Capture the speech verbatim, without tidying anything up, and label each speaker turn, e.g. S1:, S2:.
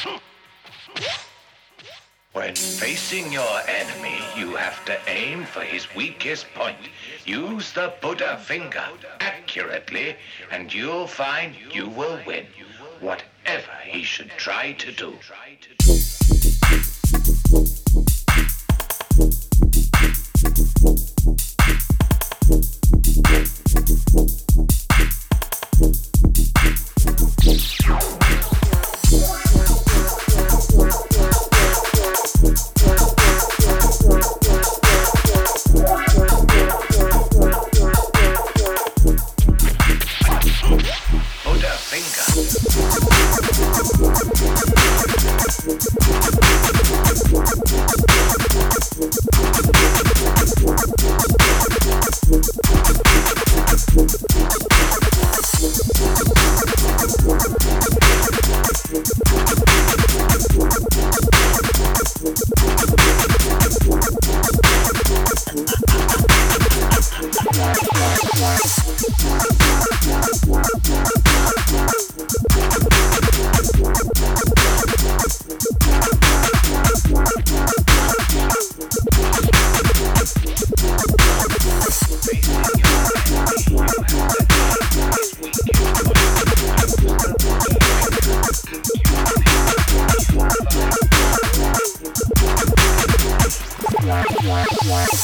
S1: When facing your enemy, you have to aim for his weakest point. Use the Buddha finger accurately, and you'll find you will win, whatever he should try to do.
S2: Wow.